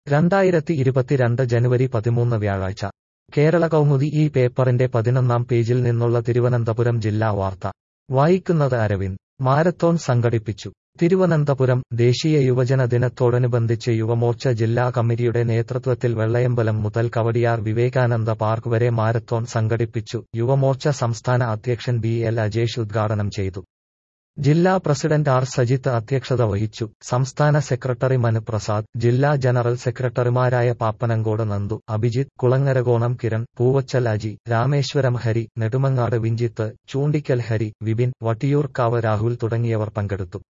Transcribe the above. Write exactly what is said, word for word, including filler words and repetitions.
രണ്ടായിരത്തി ഇരുപത്തിരണ്ട് ജനുവരി പതിമൂന്ന് വ്യാഴാഴ്ച കേരള കൗമുദി ഈ പേപ്പറിന്റെ പതിനൊന്നാം പേജിൽ നിന്നുള്ള തിരുവനന്തപുരം ജില്ലാ വാർത്ത വായിക്കുന്നത് അരവിന്ദ്. മാരത്തോൺ സംഘടിപ്പിച്ചു തിരുവനന്തപുരം. ദേശീയ യുവജന ദിനത്തോടനുബന്ധിച്ച് യുവമോർച്ച ജില്ലാ കമ്മിറ്റിയുടെ നേതൃത്വത്തിൽ വെള്ളയമ്പലം മുതൽ കവടിയാർ വിവേകാനന്ദ പാർക്ക് വരെ മാരത്തോൺ സംഘടിപ്പിച്ചു. യുവമോർച്ച സംസ്ഥാന അധ്യക്ഷൻ ബി എൽ അജേഷ് ഉദ്ഘാടനം ചെയ്തു. ജില്ലാ പ്രസിഡന്റ് ആർ സജിത്ത് അധ്യക്ഷത വഹിച്ചു. സംസ്ഥാന സെക്രട്ടറി മനു പ്രസാദ്, ജില്ലാ ജനറൽ സെക്രട്ടറിമാരായ പാപ്പനങ്കോട് നന്ദു, അഭിജിത്ത്, കുളങ്ങരകോണം കിരൺ, പൂവച്ചൽ അജി, രാമേശ്വരം ഹരി, നെടുമങ്ങാട് വിഞ്ചിത്ത്, ചൂണ്ടിക്കൽ ഹരി, വിപിൻ, വട്ടിയൂർക്കാവ് രാഹുൽ തുടങ്ങിയവർ പങ്കെടുത്തു.